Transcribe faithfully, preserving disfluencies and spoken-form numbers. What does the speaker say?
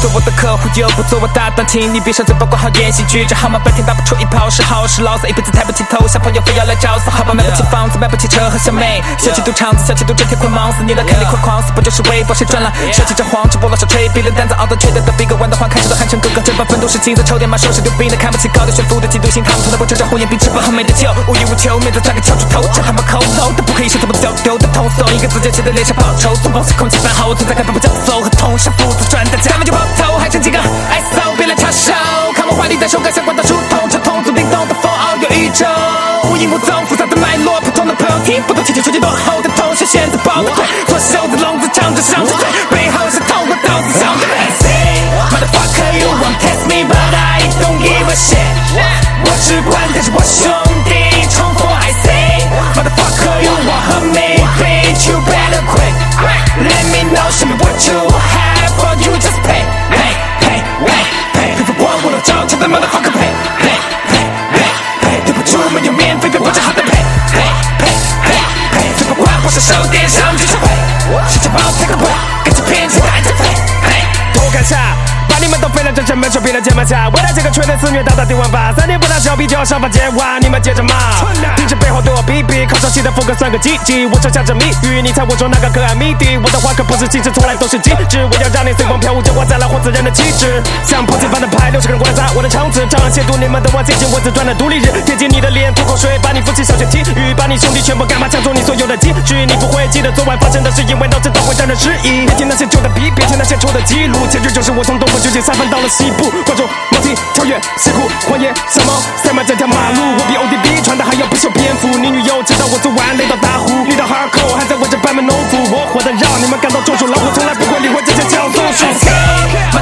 做我的客户又不做我搭档，请你闭上嘴巴管好演戏剧，这号码半天打不出一炮，是好事，老子一辈子抬不起头，小朋友非要来找死，好吧，买不起房子，买不起车和小妹，小气赌场子，小气赌整天会忙死，你的肯定会狂死，不就是微博谁赚了？手起这黄，直播老少吹，比了单子熬得缺德的比个弯的话，看着都喊成哥哥，这把奋斗是金子，抽点嘛，收拾丢兵的，看不起高的炫富的嫉妒心，他们从来不知道红颜比吃饱很美的酒，无欲无求，面子差个翘住头，这他妈抠搜都不可以说这么丢丢的通搜，一个字就写在脸上报仇，总保持空气般好，我存在感不叫走和痛，上父子赚大家，咱们就爆头，还剩几个 S O 别来插手，看我怀里的手感相关的书筒，这通俗灵动的 for audio 宇宙，无影无踪复杂的脉络，普通的朋友听不懂，轻轻说句落后的同学选择抱个腿，做袖子笼子唱着上着嘴，背后是痛过刀子上的 S A Motherfucker you won't test me but I don't give a shit， 我只管带着我兄弟冲锋 I say Motherfucker you won't hurt me bitch you better quit Let me know show me what you have or you just pay Pay pay pay pay 皮肤光我都照着的 Motherfucker pay Pay pay pay pay 对不住没有免费别不知好的 Pay Pay pay pay pay 最不管我是手电上去就 Pay 世界包配个 Pay 跟着骗子带着 Pay Pay 多看下把你们都废了，这成本说别人键盘侠，为了这个缺的肆虐到达第万发，三天不打小屁就要上法监话，你们接着骂，平时背后对我逼逼，靠上气的风格算个积极，我手下着谜语，你猜我说那个可爱谜底，我的话可不是机智，从来都是机智，我要让你随风飘舞，就挂在了活自然的气质，像破天般的牌，六十个人过来砸我的场子，照样亵渎你们的我自己，我自传的独立日，贴近你的脸吐口水，把你夫妻小学体育，把你兄弟全部干嘛抢走你所有的积蓄，你不会记得昨晚发生的事，因为脑子都会让人失忆，别听那些旧的笔，别听那些旧的记录，结局就是我从东部。究竟三分到了西部，观众毛听跳跃石窟荒野山猫塞满这条马路，我比 O D B 穿的还要不修边幅，你女友知道我昨晚累到打呼，你的 hardcore 还在我这班门弄斧，我活得让你们感到中暑，老虎从来不会理会这些教唆术。